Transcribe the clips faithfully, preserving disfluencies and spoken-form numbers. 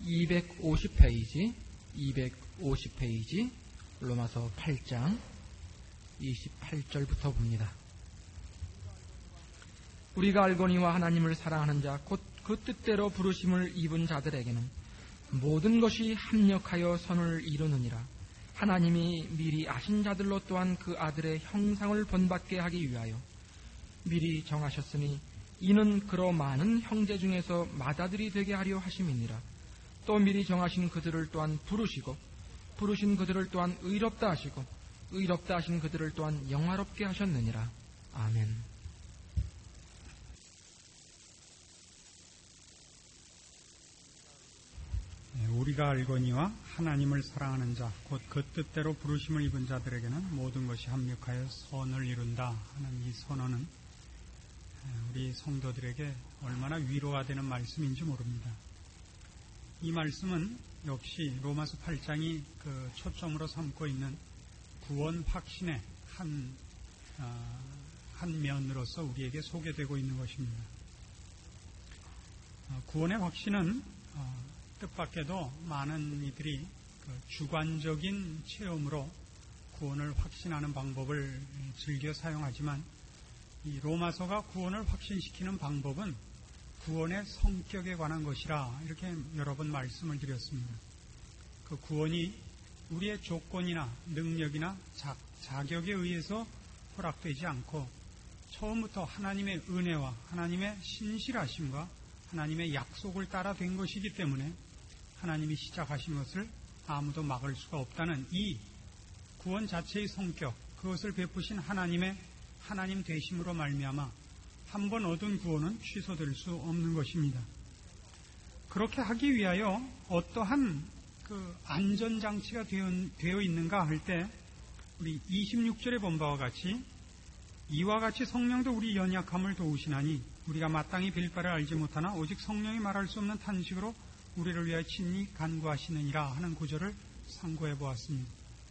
이백오십 페이지, 이백오십 페이지, 로마서 팔 장 이십팔 절부터 봅니다. 우리가 알거니와 하나님을 사랑하는 자, 곧 그 뜻대로 부르심을 입은 자들에게는 모든 것이 합력하여 선을 이루느니라. 하나님이 미리 아신 자들로 또한 그 아들의 형상을 본받게 하기 위하여 미리 정하셨으니 이는 그로 많은 형제 중에서 맏아들이 되게 하려 하심이니라. 또 미리 정하신 그들을 또한 부르시고 부르신 그들을 또한 의롭다 하시고 의롭다 하신 그들을 또한 영화롭게 하셨느니라. 아멘. 우리가 알거니와 하나님을 사랑하는 자, 곧 그 뜻대로 부르심을 입은 자들에게는 모든 것이 합력하여 선을 이룬다 하는 이 선언은 우리 성도들에게 얼마나 위로가 되는 말씀인지 모릅니다. 이 말씀은 역시 로마서 팔 장이 그 초점으로 삼고 있는 구원 확신의 한, 어, 한 면으로서 우리에게 소개되고 있는 것입니다. 어, 구원의 확신은 어, 뜻밖에도 많은 이들이 그 주관적인 체험으로 구원을 확신하는 방법을 즐겨 사용하지만 이 로마서가 구원을 확신시키는 방법은 구원의 성격에 관한 것이라 이렇게 여러 번 말씀을 드렸습니다. 그 구원이 우리의 조건이나 능력이나 자, 자격에 의해서 허락되지 않고 처음부터 하나님의 은혜와 하나님의 신실하심과 하나님의 약속을 따라 된 것이기 때문에 하나님이 시작하신 것을 아무도 막을 수가 없다는 이 구원 자체의 성격, 그것을 베푸신 하나님의 하나님 되심으로 말미암아 한 번 얻은 구원은 취소될 수 없는 것입니다. 그렇게 하기 위하여 어떠한 그 안전장치가 되어 있는가 할 때 우리 이십육 절에 본 바와 같이 이와 같이 성령도 우리 연약함을 도우시나니 우리가 마땅히 빌 바를 알지 못하나 오직 성령이 말할 수 없는 탄식으로 우리를 위하여 친히 간구하시느니라 하는 구절을 상고해 보았습니다.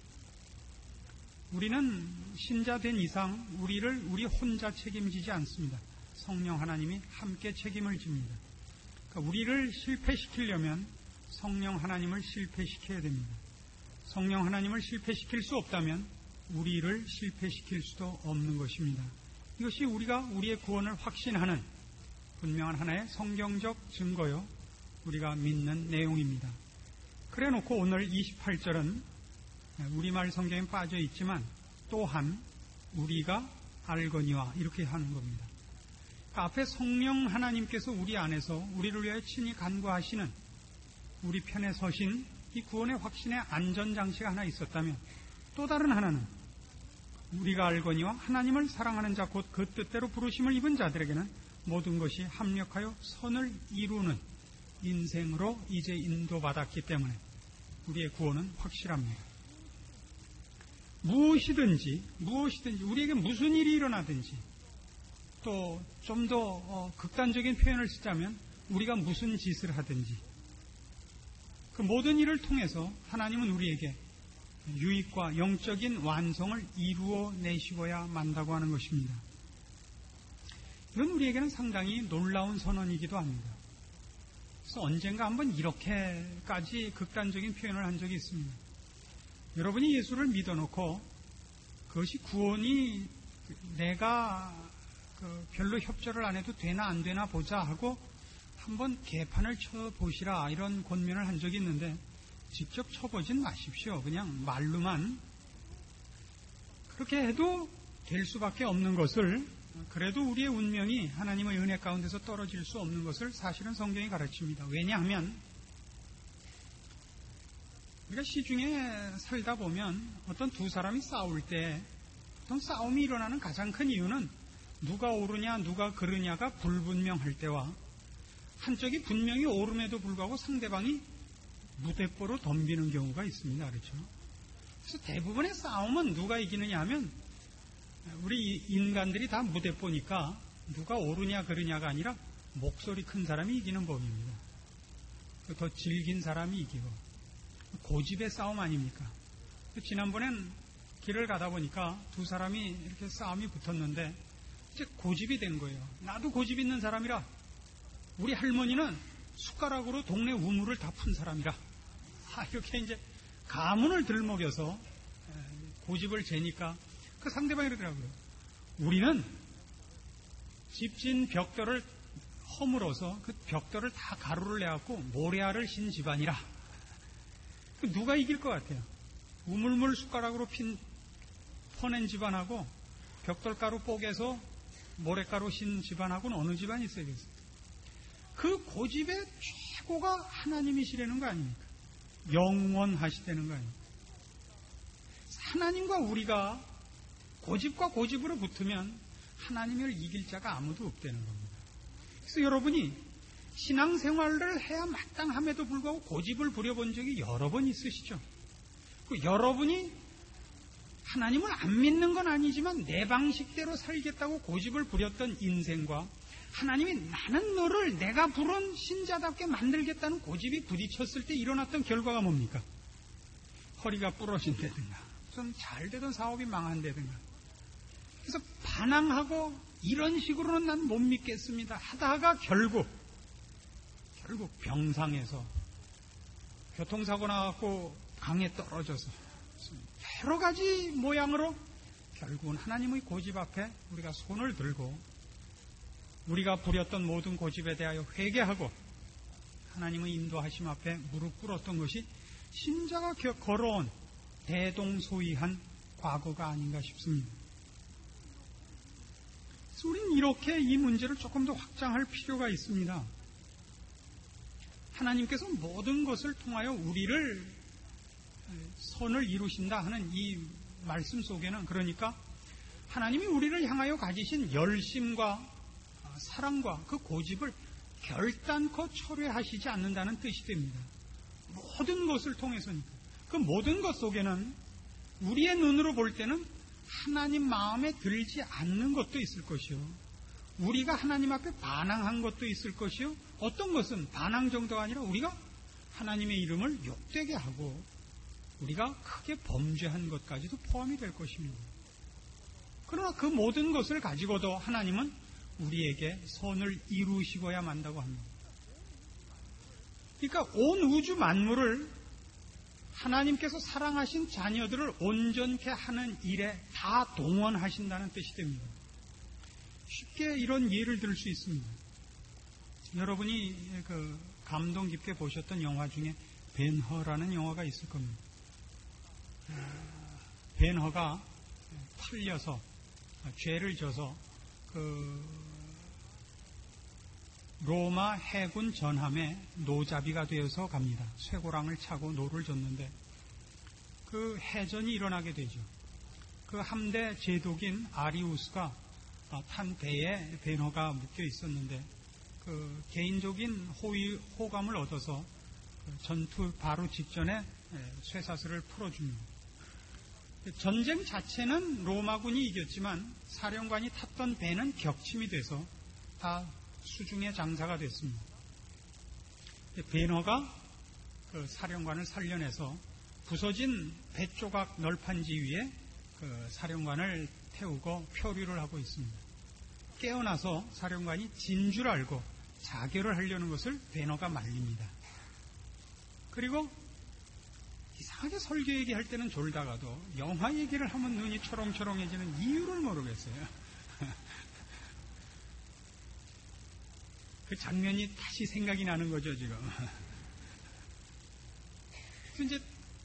우리는 신자 된 이상 우리를 우리 혼자 책임지지 않습니다. 성령 하나님이 함께 책임을 집니다. 그러니까 우리를 실패시키려면 성령 하나님을 실패시켜야 됩니다. 성령 하나님을 실패시킬 수 없다면 우리를 실패시킬 수도 없는 것입니다. 이것이 우리가 우리의 구원을 확신하는 분명한 하나의 성경적 증거요, 우리가 믿는 내용입니다. 그래 놓고 오늘 이십팔 절은 우리말 성경에 빠져 있지만 또한 우리가 알거니와 이렇게 하는 겁니다. 그러니까 앞에 성령 하나님께서 우리 안에서 우리를 위하여 친히 간구하시는 우리 편에 서신 이 구원의 확신의 안전장치가 하나 있었다면 또 다른 하나는 우리가 알거니와 하나님을 사랑하는 자 곧 그 뜻대로 부르심을 입은 자들에게는 모든 것이 합력하여 선을 이루는 인생으로 이제 인도받았기 때문에 우리의 구원은 확실합니다. 무엇이든지 무엇이든지 우리에게 무슨 일이 일어나든지 또 좀 더 어, 극단적인 표현을 쓰자면 우리가 무슨 짓을 하든지 그 모든 일을 통해서 하나님은 우리에게 유익과 영적인 완성을 이루어 내시고야 만다고 하는 것입니다. 이건 우리에게는 상당히 놀라운 선언이기도 합니다. 그래서 언젠가 한번 이렇게까지 극단적인 표현을 한 적이 있습니다. 여러분이 예수를 믿어놓고 그것이 구원이 내가 그 별로 협조를 안 해도 되나 안 되나 보자 하고 한번 개판을 쳐보시라 이런 권면을 한 적이 있는데 직접 쳐보진 마십시오. 그냥 말로만. 그렇게 해도 될 수밖에 없는 것을, 그래도 우리의 운명이 하나님의 은혜 가운데서 떨어질 수 없는 것을 사실은 성경이 가르칩니다. 왜냐하면 우리가 시중에 살다 보면 어떤 두 사람이 싸울 때 어떤 싸움이 일어나는 가장 큰 이유는 누가 옳으냐 누가 그르냐가 불분명할 때와 한쪽이 분명히 옳음에도 불구하고 상대방이 무대뽀로 덤비는 경우가 있습니다. 그렇죠? 그래서 대부분의 싸움은 누가 이기느냐 하면 우리 인간들이 다 무대뽀니까 누가 옳으냐 그르냐가 아니라 목소리 큰 사람이 이기는 법입니다. 더 질긴 사람이 이기고 고집의 싸움 아닙니까? 지난번엔 길을 가다 보니까 두 사람이 이렇게 싸움이 붙었는데 이제 고집이 된 거예요. 나도 고집 있는 사람이라 우리 할머니는 숟가락으로 동네 우물을 다 푼 사람이라. 아, 이렇게 이제 가문을 들먹여서 고집을 재니까 그 상대방이 그러더라고요. 우리는 집진 벽돌을 허물어서 그 벽돌을 다 가루를 내갖고 모래알을 신 집안이라. 누가 이길 것 같아요? 우물물 숟가락으로 핀, 퍼낸 집안하고 벽돌가루 뽀개서 모래가루 신 집안하고는 어느 집안이 있어야겠어요? 그 고집의 최고가 하나님이시라는 거 아닙니까? 영원하시다는 거 아닙니까? 하나님과 우리가 고집과 고집으로 붙으면 하나님을 이길 자가 아무도 없다는 겁니다. 그래서 여러분이 신앙생활을 해야 마땅함에도 불구하고 고집을 부려본 적이 여러 번 있으시죠? 그 여러분이 하나님을 안 믿는 건 아니지만 내 방식대로 살겠다고 고집을 부렸던 인생과 하나님이 나는 너를 내가 부른 신자답게 만들겠다는 고집이 부딪혔을 때 일어났던 결과가 뭡니까? 허리가 부러진다든가 좀 잘 되던 사업이 망한다든가. 그래서 반항하고 이런 식으로는 난 못 믿겠습니다 하다가 결국 결국 병상에서 교통사고 나갖고 강에 떨어져서 여러 가지 모양으로 결국은 하나님의 고집 앞에 우리가 손을 들고 우리가 부렸던 모든 고집에 대하여 회개하고 하나님의 인도하심 앞에 무릎 꿇었던 것이 신자가 걸어온 대동소이한 과거가 아닌가 싶습니다. 그래서 우리는 이렇게 이 문제를 조금 더 확장할 필요가 있습니다. 하나님께서 모든 것을 통하여 우리를 선을 이루신다 하는 이 말씀 속에는 그러니까 하나님이 우리를 향하여 가지신 열심과 사랑과 그 고집을 결단코 철회하시지 않는다는 뜻이 됩니다. 모든 것을 통해서니까. 그 모든 것 속에는 우리의 눈으로 볼 때는 하나님 마음에 들지 않는 것도 있을 것이요. 우리가 하나님 앞에 반항한 것도 있을 것이요. 어떤 것은 반항 정도가 아니라 우리가 하나님의 이름을 욕되게 하고 우리가 크게 범죄한 것까지도 포함이 될 것입니다. 그러나 그 모든 것을 가지고도 하나님은 우리에게 선을 이루시고야 만다고 합니다. 그러니까 온 우주 만물을 하나님께서 사랑하신 자녀들을 온전케 하는 일에 다 동원하신다는 뜻이 됩니다. 쉽게 이런 예를 들 수 있습니다. 여러분이 그 감동 깊게 보셨던 영화 중에 벤허라는 영화가 있을 겁니다. 벤허가 팔려서 죄를 져서 그 로마 해군 전함에 노자비가 되어서 갑니다. 쇠고랑을 차고 노를 젓는데 그 해전이 일어나게 되죠. 그 함대 제독인 아리우스가 탄 배에 벤허가 묶여 있었는데 그 개인적인 호의, 호감을 얻어서 전투 바로 직전에 쇠사슬을 풀어줍니다. 전쟁 자체는 로마군이 이겼지만 사령관이 탔던 배는 격침이 돼서 다 수중의 장사가 됐습니다. 벤허가 그 사령관을 살려내서 부서진 배 조각 널판지 위에 그 사령관을 태우고 표류를 하고 있습니다. 깨어나서 사령관이 진 줄 알고 자결을 하려는 것을 벤허가 말립니다. 그리고 이상하게 설교 얘기할 때는 졸다가도 영화 얘기를 하면 눈이 초롱초롱해지는 이유를 모르겠어요. 그 장면이 다시 생각이 나는 거죠, 지금. 이제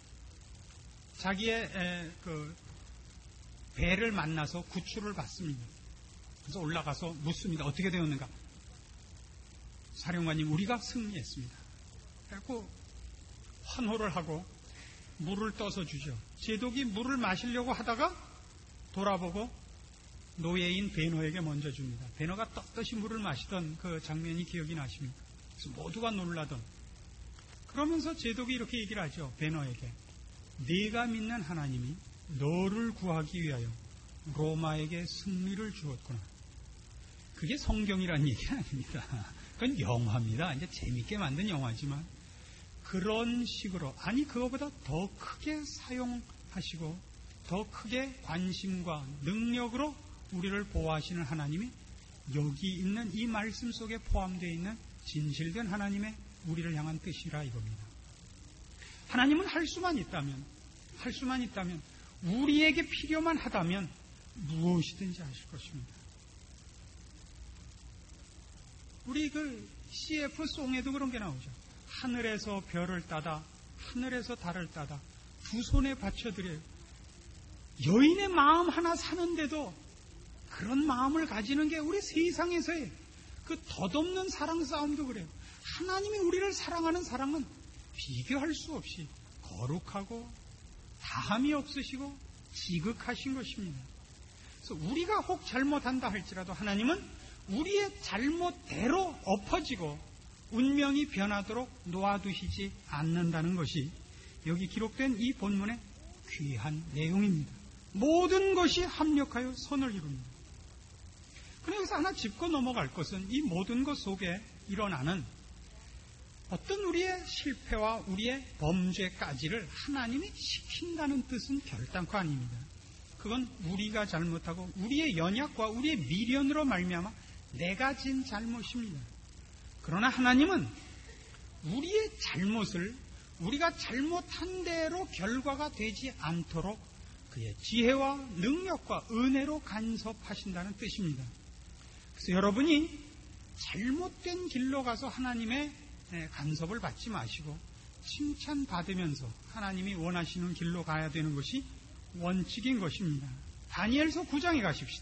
자기의 에, 그 배를 만나서 구출을 받습니다. 그래서 올라가서 묻습니다. 어떻게 되었는가? 사령관님, 우리가 승리했습니다. 그래서 환호를 하고 물을 떠서 주죠. 제독이 물을 마시려고 하다가 돌아보고 노예인 벤허에게 먼저 줍니다. 벤허가 떳떳이 물을 마시던 그 장면이 기억이 나십니까? 그래서 모두가 놀라던. 그러면서 제독이 이렇게 얘기를 하죠. 벤허에게. 네가 믿는 하나님이 너를 구하기 위하여 로마에게 승리를 주었구나. 그게 성경이라는 얘기는 아닙니다. 그건 영화입니다. 이제 재밌게 만든 영화지만 그런 식으로, 아니 그거보다 더 크게 사용하시고 더 크게 관심과 능력으로 우리를 보호하시는 하나님이 여기 있는 이 말씀 속에 포함되어 있는 진실된 하나님의 우리를 향한 뜻이라 이겁니다. 하나님은 할 수만 있다면, 할 수만 있다면, 우리에게 필요만 하다면 무엇이든지 하실 것입니다. 우리 그 씨에프 송에도 그런 게 나오죠. 하늘에서 별을 따다, 하늘에서 달을 따다 두 손에 받쳐드려요. 여인의 마음 하나 사는데도 그런 마음을 가지는 게 우리 세상에서의 그 덧없는 사랑 싸움도 그래요. 하나님이 우리를 사랑하는 사랑은 비교할 수 없이 거룩하고 다함이 없으시고 지극하신 것입니다. 그래서 우리가 혹 잘못한다 할지라도 하나님은 우리의 잘못대로 엎어지고 운명이 변하도록 놓아두시지 않는다는 것이 여기 기록된 이 본문의 귀한 내용입니다. 모든 것이 합력하여 선을 이룹니다. 그런데 여기서 하나 짚고 넘어갈 것은 이 모든 것 속에 일어나는 어떤 우리의 실패와 우리의 범죄까지를 하나님이 시킨다는 뜻은 결단코 아닙니다. 그건 우리가 잘못하고 우리의 연약과 우리의 미련으로 말미암아 내가 진 잘못입니다. 그러나 하나님은 우리의 잘못을 우리가 잘못한 대로 결과가 되지 않도록 그의 지혜와 능력과 은혜로 간섭하신다는 뜻입니다. 그래서 여러분이 잘못된 길로 가서 하나님의 간섭을 받지 마시고 칭찬받으면서 하나님이 원하시는 길로 가야 되는 것이 원칙인 것입니다. 다니엘서 구 장에 가십시다.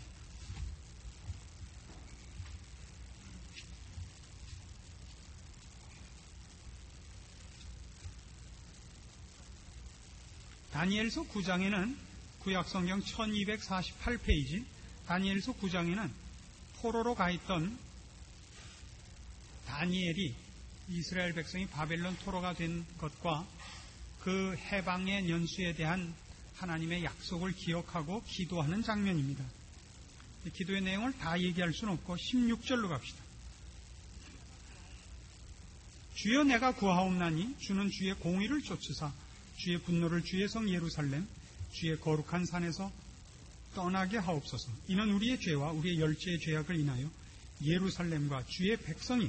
다니엘서 구 장에는 구약성경 천이백사십팔 페이지 다니엘서 구 장에는 포로로 가 있던 다니엘이 이스라엘 백성이 바벨론 토로가 된 것과 그 해방의 연수에 대한 하나님의 약속을 기억하고 기도하는 장면입니다. 기도의 내용을 다 얘기할 수는 없고 십육 절로 갑시다. 주여 내가 구하옵나니 주는 주의 공의를 쫓으사 주의 분노를 주의 성 예루살렘 주의 거룩한 산에서 떠나게 하옵소서. 이는 우리의 죄와 우리의 열죄의 죄악을 인하여 예루살렘과 주의 백성이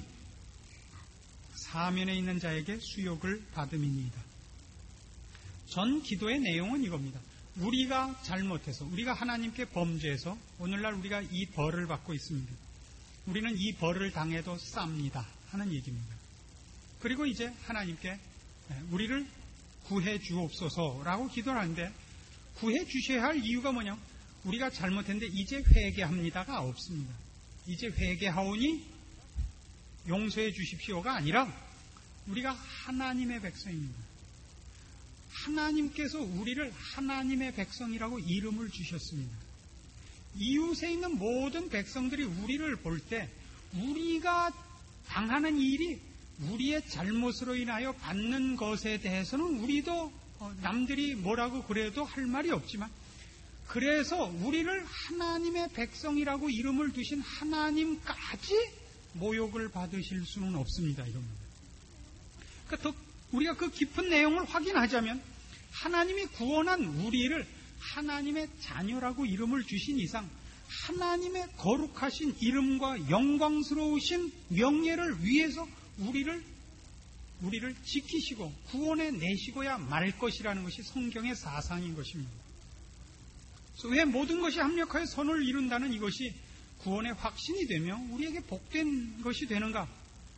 사면에 있는 자에게 수욕을 받음이니이다. 전 기도의 내용은 이겁니다. 우리가 잘못해서 우리가 하나님께 범죄해서 오늘날 우리가 이 벌을 받고 있습니다. 우리는 이 벌을 당해도 쌉니다 하는 얘기입니다. 그리고 이제 하나님께 우리를 구해 주옵소서라고 기도를 하는데 구해 주셔야 할 이유가 뭐냐? 우리가 잘못했는데 이제 회개합니다가 없습니다. 이제 회개하오니 용서해 주십시오가 아니라 우리가 하나님의 백성입니다. 하나님께서 우리를 하나님의 백성이라고 이름을 주셨습니다. 이웃에 있는 모든 백성들이 우리를 볼 때 우리가 당하는 일이 우리의 잘못으로 인하여 받는 것에 대해서는 우리도 남들이 뭐라고 그래도 할 말이 없지만 그래서 우리를 하나님의 백성이라고 이름을 두신 하나님까지 모욕을 받으실 수는 없습니다. 이겁니다. 그러니까 더 우리가 그 깊은 내용을 확인하자면 하나님이 구원한 우리를 하나님의 자녀라고 이름을 주신 이상 하나님의 거룩하신 이름과 영광스러우신 명예를 위해서 우리를 우리를 지키시고 구원해 내시고야 말 것이라는 것이 성경의 사상인 것입니다. 그래서 왜 모든 것이 합력하여 선을 이룬다는 이것이 구원의 확신이 되며 우리에게 복된 것이 되는가?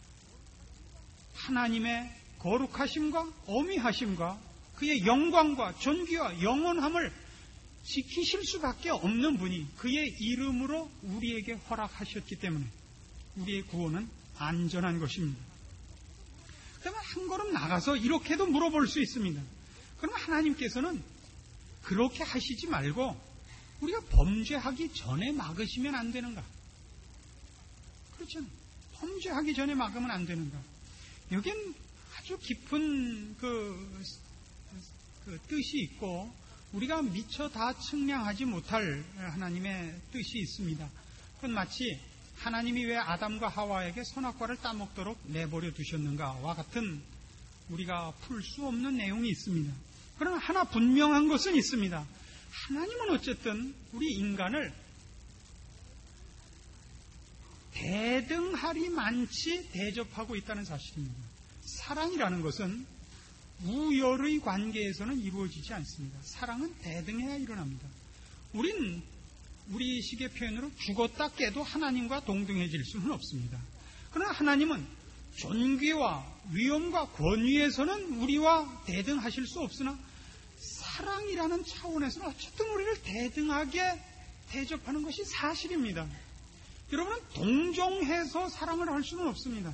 하나님의 거룩하심과 어미하심과 그의 영광과 존귀와 영원함을 지키실 수밖에 없는 분이 그의 이름으로 우리에게 허락하셨기 때문에 우리의 구원은 안전한 것입니다. 그러면 한 걸음 나가서 이렇게도 물어볼 수 있습니다. 그러면 하나님께서는 그렇게 하시지 말고 우리가 범죄하기 전에 막으시면 안 되는가? 그렇죠. 범죄하기 전에 막으면 안 되는가? 여긴 아주 깊은 그, 그 뜻이 있고 우리가 미처 다 측량하지 못할 하나님의 뜻이 있습니다. 그건 마치 하나님이 왜 아담과 하와에게 선악과를 따먹도록 내버려 두셨는가와 같은 우리가 풀 수 없는 내용이 있습니다. 그러나 하나 분명한 것은 있습니다. 하나님은 어쨌든 우리 인간을 대등하리만치 대접하고 있다는 사실입니다. 사랑이라는 것은 우열의 관계에서는 이루어지지 않습니다. 사랑은 대등해야 일어납니다. 우린 우리 식의 표현으로 죽었다 깨도 하나님과 동등해질 수는 없습니다. 그러나 하나님은 존귀와 위엄과 권위에서는 우리와 대등하실 수 없으나 사랑이라는 차원에서는 어쨌든 우리를 대등하게 대접하는 것이 사실입니다. 여러분은 동정해서 사랑을 할 수는 없습니다.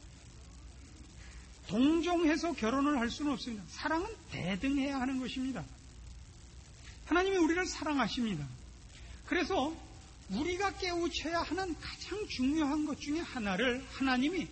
동정해서 결혼을 할 수는 없습니다. 사랑은 대등해야 하는 것입니다. 하나님이 우리를 사랑하십니다. 그래서 우리가 깨우쳐야 하는 가장 중요한 것 중에 하나를 하나님이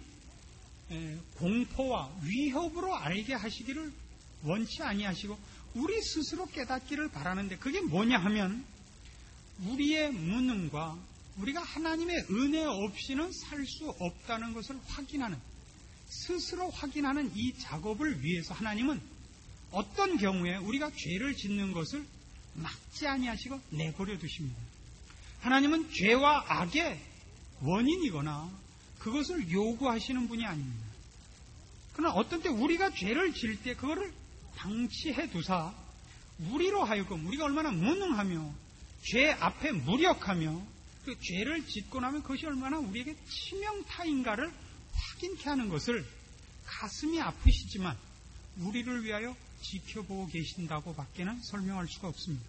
공포와 위협으로 알게 하시기를 원치 아니하시고 우리 스스로 깨닫기를 바라는데 그게 뭐냐 하면 우리의 무능과 우리가 하나님의 은혜 없이는 살 수 없다는 것을 확인하는 스스로 확인하는 이 작업을 위해서 하나님은 어떤 경우에 우리가 죄를 짓는 것을 막지 아니하시고 내버려 두십니다. 하나님은 죄와 악의 원인이거나 그것을 요구하시는 분이 아닙니다. 그러나 어떤 때 우리가 죄를 지을 때 그거를 방치해 두사 우리로 하여금 우리가 얼마나 무능하며 죄 앞에 무력하며 그 죄를 짓고 나면 그것이 얼마나 우리에게 치명타인가를 확인케 하는 것을 가슴이 아프시지만 우리를 위하여 지켜보고 계신다고 밖에는 설명할 수가 없습니다.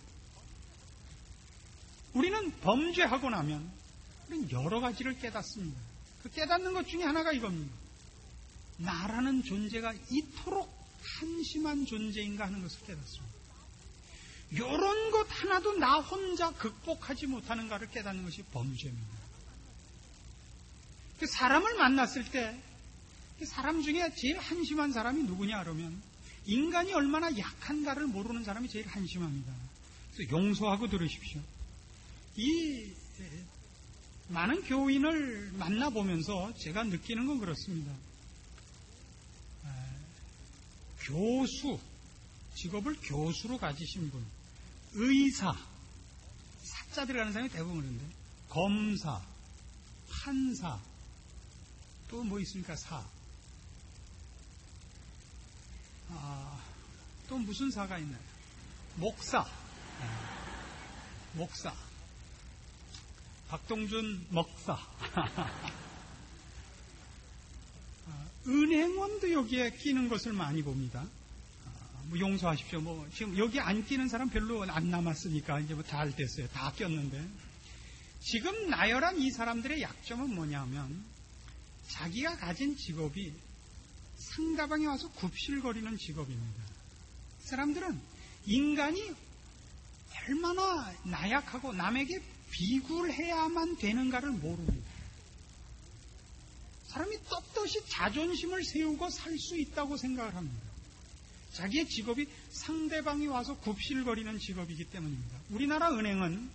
우리는 범죄하고 나면 우리는 여러 가지를 깨닫습니다. 그 깨닫는 것 중에 하나가 이겁니다. 나라는 존재가 이토록 한심한 존재인가 하는 것을 깨닫습니다. 이런 것 하나도 나 혼자 극복하지 못하는가를 깨닫는 것이 범죄입니다. 그 사람을 만났을 때 사람 중에 제일 한심한 사람이 누구냐 그러면 인간이 얼마나 약한가를 모르는 사람이 제일 한심합니다. 그래서 용서하고 들으십시오. 이 많은 교인을 만나보면서 제가 느끼는 건 그렇습니다. 교수, 직업을 교수로 가지신 분, 의사, 사자 들어가는 사람이 대부분 그런데 검사, 판사, 또 뭐 있습니까? 사. 아, 또 무슨 사가 있나요? 목사. 네. 목사. 박동준 먹사. 아, 은행원도 여기에 끼는 것을 많이 봅니다. 아, 뭐 용서하십시오. 뭐 지금 여기 안 끼는 사람 별로 안 남았으니까 이제 뭐 잘 됐어요. 다 꼈는데 지금 나열한 이 사람들의 약점은 뭐냐면 자기가 가진 직업이 상대방이 와서 굽실거리는 직업입니다. 사람들은 인간이 얼마나 나약하고 남에게 비굴해야만 되는가를 모릅니다. 사람이 떳떳이 자존심을 세우고 살 수 있다고 생각을 합니다. 자기의 직업이 상대방이 와서 굽실거리는 직업이기 때문입니다. 우리나라 은행은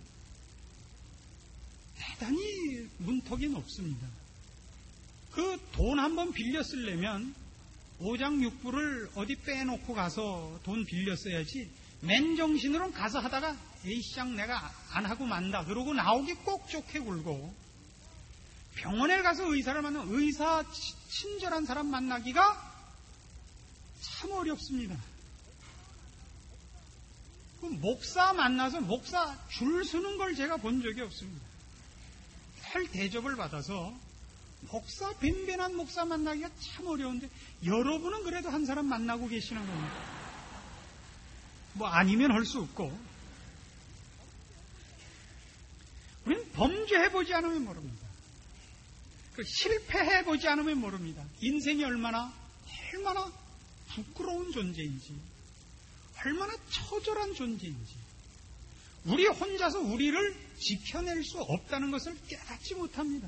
대단히 문턱이 높습니다. 그 돈 한번 빌려 쓰려면 오장육부를 어디 빼놓고 가서 돈 빌려 써야지 맨정신으로는 가서 하다가 에이쌍 내가 안 하고 만다 그러고 나오기 꼭 좋게 굴고 병원에 가서 의사를 만나면 의사 친절한 사람 만나기가 참 어렵습니다. 그 목사 만나서 목사 줄 서는 걸 제가 본 적이 없습니다. 별 대접을 받아서 목사, 벤벤한 목사 만나기가 참 어려운데 여러분은 그래도 한 사람 만나고 계시는 겁니다. 뭐 아니면 할 수 없고 우리는 범죄해보지 않으면 모릅니다. 실패해보지 않으면 모릅니다. 인생이 얼마나 얼마나 부끄러운 존재인지 얼마나 처절한 존재인지 우리 혼자서 우리를 지켜낼 수 없다는 것을 깨닫지 못합니다.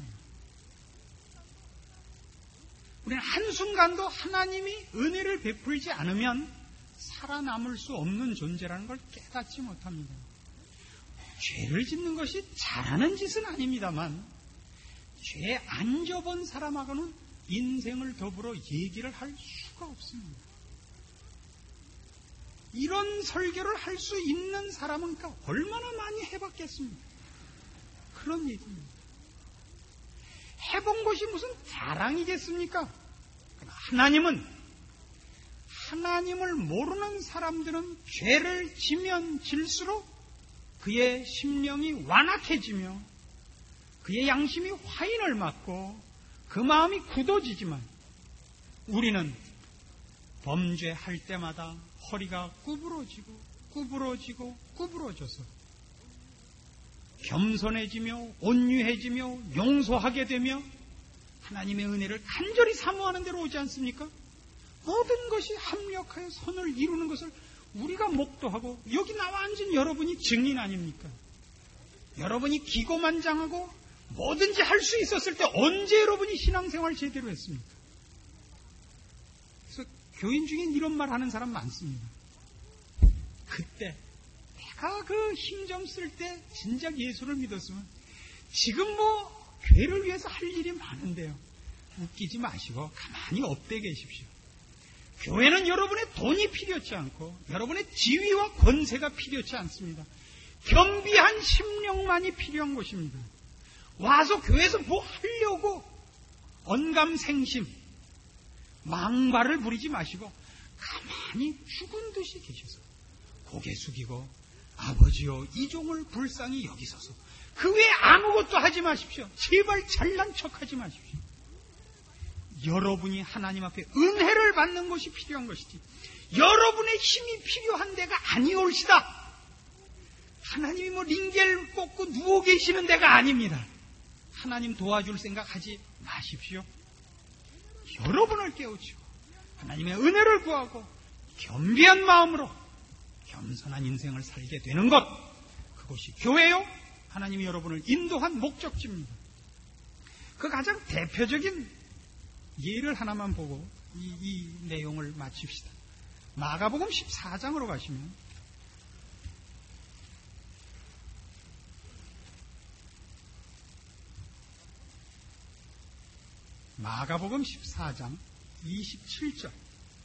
우리는 한순간도 하나님이 은혜를 베풀지 않으면 살아남을 수 없는 존재라는 걸 깨닫지 못합니다. 죄를 짓는 것이 잘하는 짓은 아닙니다만 죄 안 져본 사람하고는 인생을 더불어 얘기를 할 수가 없습니다. 이런 설교를 할 수 있는 사람은 얼마나 많이 해봤겠습니까? 그런 얘기입니다. 해본 것이 무슨 자랑이겠습니까? 하나님은 하나님을 모르는 사람들은 죄를 지면 질수록 그의 심령이 완악해지며 그의 양심이 화인을 맞고 그 마음이 굳어지지만 우리는 범죄할 때마다 허리가 구부러지고 구부러지고 구부러져서 겸손해지며 온유해지며 용서하게 되며 하나님의 은혜를 간절히 사모하는 대로 오지 않습니까? 모든 것이 합력하여 선을 이루는 것을 우리가 목도하고 여기 나와 앉은 여러분이 증인 아닙니까? 여러분이 기고만장하고 뭐든지 할 수 있었을 때 언제 여러분이 신앙생활 제대로 했습니까? 그래서 교인 중에 이런 말 하는 사람 많습니다. 그때 내가 그 힘 좀 쓸 때 진작 예수를 믿었으면 지금 뭐 교회를 위해서 할 일이 많은데요. 웃기지 마시고 가만히 엎대 계십시오. 교회는 여러분의 돈이 필요치 않고 여러분의 지위와 권세가 필요치 않습니다. 겸비한 심령만이 필요한 것입니다. 와서 교회에서 뭐 하려고 언감생심 망발을 부리지 마시고 가만히 죽은 듯이 계셔서 고개 숙이고 아버지여 이 종을 불쌍히 여기소서. 그 외에 아무것도 하지 마십시오. 제발 잘난 척하지 마십시오. 여러분이 하나님 앞에 은혜를 받는 것이 필요한 것이지 여러분의 힘이 필요한 데가 아니올시다. 하나님이 뭐 링겔 꽂고 누워 계시는 데가 아닙니다. 하나님 도와줄 생각하지 마십시오. 여러분을 깨우치고 하나님의 은혜를 구하고 겸비한 마음으로 겸손한 인생을 살게 되는 것, 그것이 교회요 하나님이 여러분을 인도한 목적지입니다. 그 가장 대표적인 예를 하나만 보고 이, 이 내용을 마칩시다. 마가복음 십사 장으로 가시면 마가복음 십사 장 이십칠 절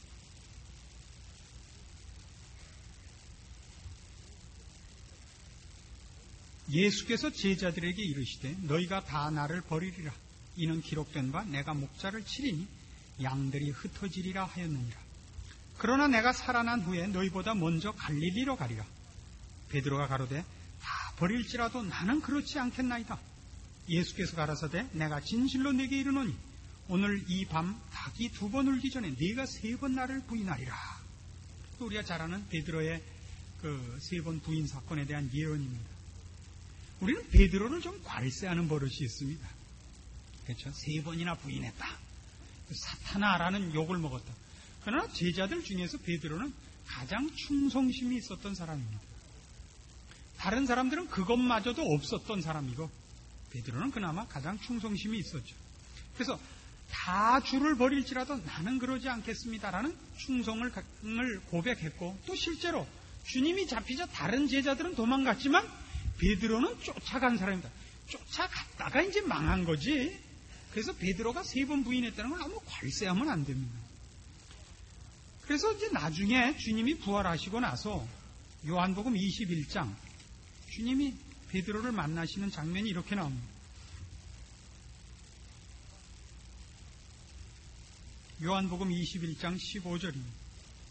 예수께서 제자들에게 이르시되 너희가 다 나를 버리리라. 이는 기록된 바 내가 목자를 치리니 양들이 흩어지리라 하였느니라. 그러나 내가 살아난 후에 너희보다 먼저 갈릴리로 가리라. 베드로가 가로되 다 버릴지라도 나는 그렇지 않겠나이다. 예수께서 가라사대 내가 진실로 네게 이르노니 오늘 이 밤 닭이 두 번 울기 전에 네가 세 번 나를 부인하리라. 또 우리가 잘 아는 베드로의 그 세 번 부인 사건에 대한 예언입니다. 우리는 베드로를 좀 괄세하는 버릇이 있습니다. 그렇죠? 세 번이나 부인했다. 사탄아라는 욕을 먹었다. 그러나 제자들 중에서 베드로는 가장 충성심이 있었던 사람입니다. 다른 사람들은 그것마저도 없었던 사람이고 베드로는 그나마 가장 충성심이 있었죠. 그래서 다 주를 버릴지라도 나는 그러지 않겠습니다라는 충성을 고백했고 또 실제로 주님이 잡히자 다른 제자들은 도망갔지만 베드로는 쫓아간 사람이다. 쫓아갔다가 이제 망한 거지. 그래서 베드로가 세 번 부인했다는 건 아무 괄세하면 안 됩니다. 그래서 이제 나중에 주님이 부활하시고 나서 요한복음 이십일 장 주님이 베드로를 만나시는 장면이 이렇게 나옵니다. 요한복음 이십일 장 십오 절입니다.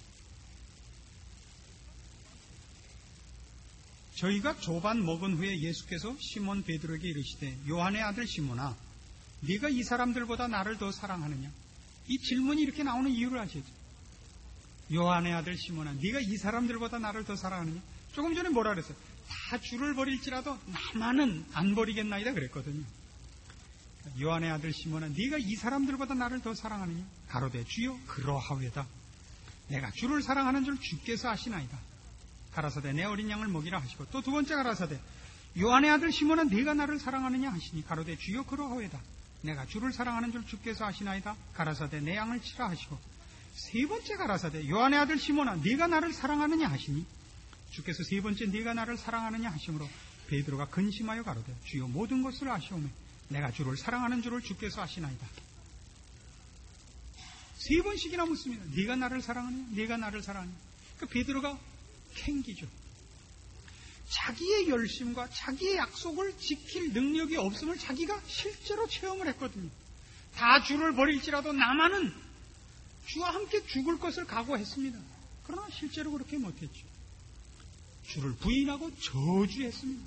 저희가 조반 먹은 후에 예수께서 시몬 베드로에게 이르시되 요한의 아들 시몬아 네가 이 사람들보다 나를 더 사랑하느냐? 이 질문이 이렇게 나오는 이유를 아시죠? 요한의 아들 시몬아 네가 이 사람들보다 나를 더 사랑하느냐? 조금 전에 뭐라 그랬어요? 다 주를 버릴지라도 나만은 안 버리겠나이다 그랬거든요. 요한의 아들 시몬아 네가 이 사람들보다 나를 더 사랑하느냐? 가로되 주여 그러하외다. 내가 주를 사랑하는 줄 주께서 아시나이다. 가라사대 내 어린 양을 먹이라 하시고 또 두 번째 가라사대 요한의 아들 시몬아 네가 나를 사랑하느냐 하시니 가로되 주여 그러하외다. 내가 주를 사랑하는 줄 주께서 아시나이다. 가라사대 내 양을 치라 하시고 세 번째 가라사대 요한의 아들 시몬아 네가 나를 사랑하느냐 하시니 주께서 세 번째 네가 나를 사랑하느냐 하심으로 베드로가 근심하여 가로되 주여 모든 것을 아시오매 내가 주를 사랑하는 줄을 주께서 아시나이다. 세 번씩이나 묻습니다. 네가 나를 사랑하느냐? 네가 나를 사랑하느냐? 그 베드로가 캥기죠. 자기의 열심과 자기의 약속을 지킬 능력이 없음을 자기가 실제로 체험을 했거든요. 다 주를 버릴지라도 나만은 주와 함께 죽을 것을 각오했습니다. 그러나 실제로 그렇게 못했죠. 주를 부인하고 저주했습니다.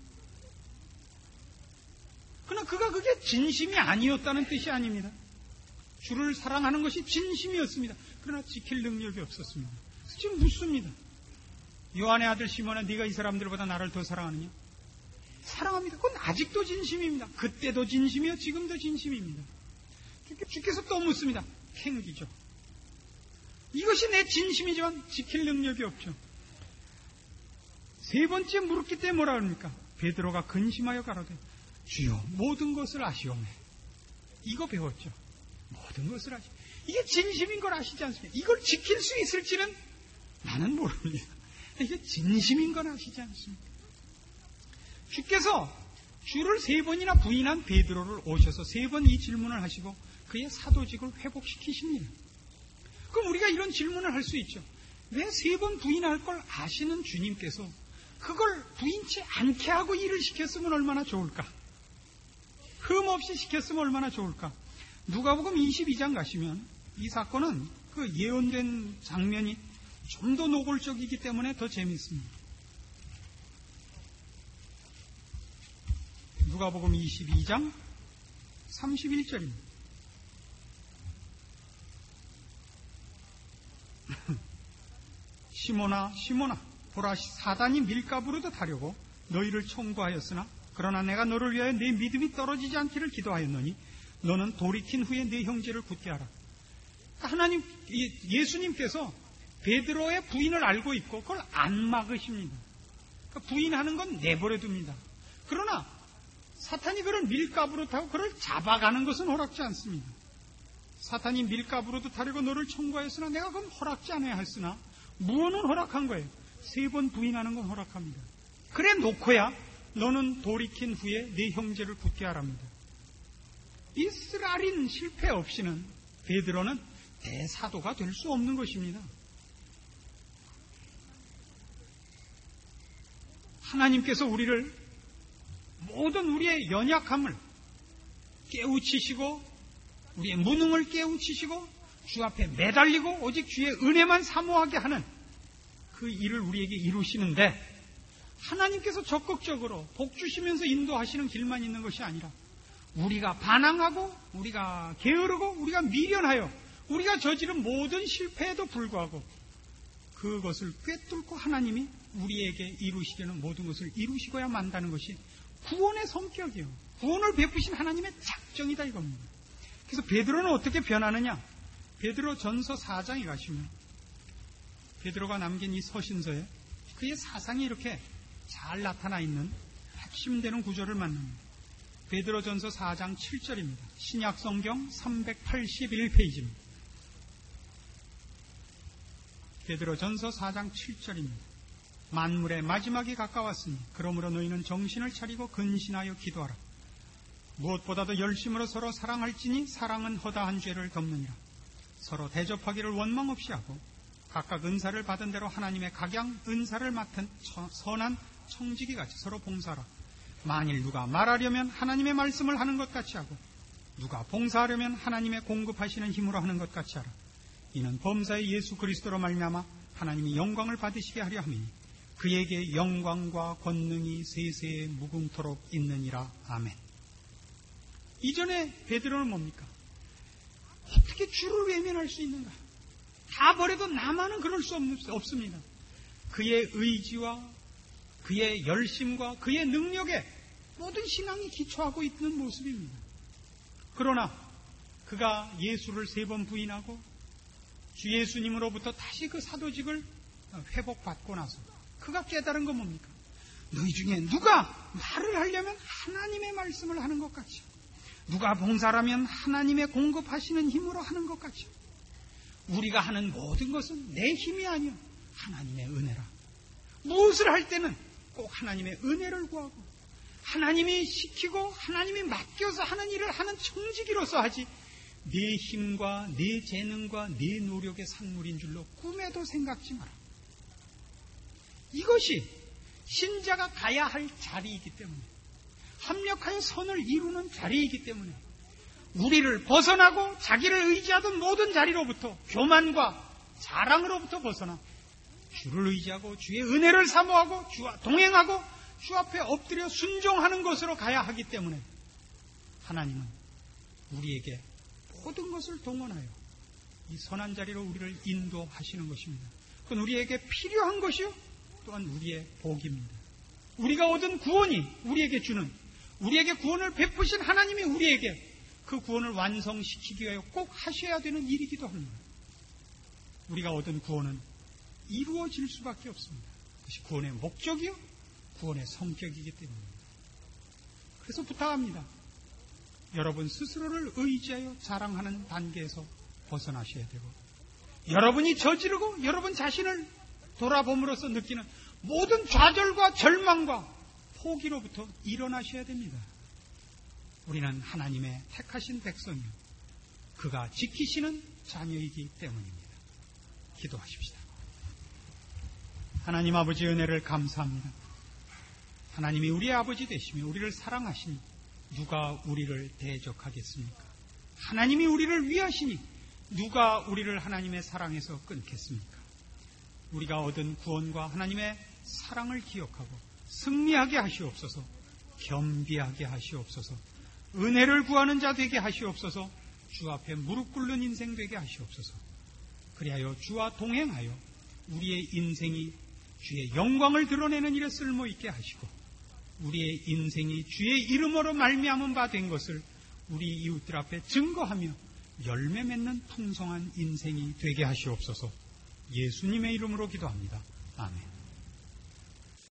그러나 그가 그게 진심이 아니었다는 뜻이 아닙니다. 주를 사랑하는 것이 진심이었습니다. 그러나 지킬 능력이 없었습니다. 지금 묻습니다. 요한의 아들 시몬아, 네가 이 사람들보다 나를 더 사랑하느냐? 사랑합니다. 그건 아직도 진심입니다. 그때도 진심이요, 지금도 진심입니다. 주께서 또 묻습니다. 캥기죠. 이것이 내 진심이지만 지킬 능력이 없죠. 세 번째 물었기 때문에 뭐라 합니까? 베드로가 근심하여 가로되 주여 모든 것을 아시오매. 이거 배웠죠. 모든 것을 아시. 이게 진심인 걸 아시지 않습니까? 이걸 지킬 수 있을지는 나는 모릅니다. 이게 진심인 건 아시지 않습니까? 주께서 주를 세 번이나 부인한 베드로를 오셔서 세 번 이 질문을 하시고 그의 사도직을 회복시키십니다. 그럼 우리가 이런 질문을 할 수 있죠. 왜 세 번 부인할 걸 아시는 주님께서 그걸 부인치 않게 하고 일을 시켰으면 얼마나 좋을까? 흠 없이 시켰으면 얼마나 좋을까? 누가복음 이십이 장 가시면 이 사건은 그 예언된 장면이 좀 더 노골적이기 때문에 더 재미있습니다. 누가복음 이십이 장 삼십일 절입니다. 시몬아 시몬아 보라 사단이 밀가부르듯 하려고 너희를 청구하였으나 그러나 내가 너를 위하여 네 믿음이 떨어지지 않기를 기도하였노니 너는 돌이킨 후에 네 형제를 굳게 하라. 하나님 예수님께서 베드로의 부인을 알고 있고 그걸 안 막으십니다. 그러니까 부인하는 건 내버려 둡니다. 그러나 사탄이 그를 밀가부르듯 하고 그를 잡아가는 것은 허락지 않습니다. 사탄이 밀가부르듯 하려고 너를 청구하였으나 내가 그건 허락지 않아야 했으나 무엇은 허락한 거예요? 세 번 부인하는 건 허락합니다. 그래 놓고야 너는 돌이킨 후에 네 형제를 굳게 하랍니다. 이 쓰라린 실패 없이는 베드로는 대사도가 될 수 없는 것입니다. 하나님께서 우리를 모든 우리의 연약함을 깨우치시고 우리의 무능을 깨우치시고 주 앞에 매달리고 오직 주의 은혜만 사모하게 하는 그 일을 우리에게 이루시는데 하나님께서 적극적으로 복 주시면서 인도하시는 길만 있는 것이 아니라 우리가 반항하고 우리가 게으르고 우리가 미련하여 우리가 저지른 모든 실패에도 불구하고 그것을 꿰뚫고 하나님이 우리에게 이루시려는 모든 것을 이루시고야 만다는 것이 구원의 성격이요. 구원을 베푸신 하나님의 작정이다 이겁니다. 그래서 베드로는 어떻게 변하느냐? 베드로 전서 사 장에 가시면 베드로가 남긴 이 서신서에 그의 사상이 이렇게 잘 나타나 있는 핵심되는 구절을 만납니다. 베드로 전서 사 장 칠 절입니다. 신약성경 삼백팔십일 페이지입니다. 베드로 전서 사 장 칠 절입니다. 만물의 마지막이 가까웠으니 그러므로 너희는 정신을 차리고 근신하여 기도하라. 무엇보다도 열심으로 서로 사랑할지니 사랑은 허다한 죄를 덮느니라. 서로 대접하기를 원망 없이 하고 각각 은사를 받은 대로 하나님의 각양 은사를 맡은 선한 청지기 같이 서로 봉사하라. 만일 누가 말하려면 하나님의 말씀을 하는 것 같이 하고 누가 봉사하려면 하나님의 공급하시는 힘으로 하는 것 같이 하라. 이는 범사의 예수 그리스도로 말미암아 하나님이 영광을 받으시게 하려 함이니 그에게 영광과 권능이 세세에 무궁토록 있느니라. 아멘. 이전에 베드로는 뭡니까? 어떻게 주를 외면할 수 있는가? 다 버려도 나만은 그럴 수 없습니다. 그의 의지와 그의 열심과 그의 능력에 모든 신앙이 기초하고 있는 모습입니다. 그러나 그가 예수를 세 번 부인하고 주 예수님으로부터 다시 그 사도직을 회복받고 나서 그가 깨달은 건 뭡니까? 너희 중에 누가 말을 하려면 하나님의 말씀을 하는 것 같이, 누가 봉사라면 하나님의 공급하시는 힘으로 하는 것 같이, 우리가 하는 모든 것은 내 힘이 아니요 하나님의 은혜라. 무엇을 할 때는 꼭 하나님의 은혜를 구하고 하나님이 시키고 하나님이 맡겨서 하는 일을 하는 청지기로서 하지 내 힘과 내 재능과 내 노력의 산물인 줄로 꿈에도 생각지 마라. 이것이 신자가 가야 할 자리이기 때문에, 합력하여 선을 이루는 자리이기 때문에 우리를 벗어나고 자기를 의지하던 모든 자리로부터, 교만과 자랑으로부터 벗어나 주를 의지하고 주의 은혜를 사모하고 주와 동행하고 주 앞에 엎드려 순종하는 것으로 가야 하기 때문에 하나님은 우리에게 모든 것을 동원하여 이 선한 자리로 우리를 인도하시는 것입니다. 그건 우리에게 필요한 것이요, 또한 우리의 복입니다. 우리가 얻은 구원이 우리에게 주는, 우리에게 구원을 베푸신 하나님이 우리에게 그 구원을 완성시키기 위하여 꼭 하셔야 되는 일이기도 합니다. 우리가 얻은 구원은 이루어질 수밖에 없습니다. 그것이 구원의 목적이요, 구원의 성격이기 때문입니다. 그래서 부탁합니다. 여러분 스스로를 의지하여 자랑하는 단계에서 벗어나셔야 되고, 여러분이 저지르고 여러분 자신을 돌아봄으로써 느끼는 모든 좌절과 절망과 포기로부터 일어나셔야 됩니다. 우리는 하나님의 택하신 백성이요, 그가 지키시는 자녀이기 때문입니다. 기도하십시다. 하나님 아버지, 은혜를 감사합니다. 하나님이 우리의 아버지 되시며 우리를 사랑하시니 누가 우리를 대적하겠습니까? 하나님이 우리를 위하시니 누가 우리를 하나님의 사랑에서 끊겠습니까? 우리가 얻은 구원과 하나님의 사랑을 기억하고 승리하게 하시옵소서, 겸비하게 하시옵소서, 은혜를 구하는 자 되게 하시옵소서, 주 앞에 무릎 꿇는 인생 되게 하시옵소서. 그리하여 주와 동행하여 우리의 인생이 주의 영광을 드러내는 일에 쓸모있게 하시고, 우리의 인생이 주의 이름으로 말미암은 바 된 것을 우리 이웃들 앞에 증거하며 열매 맺는 풍성한 인생이 되게 하시옵소서. 예수님의 이름으로 기도합니다. 아멘.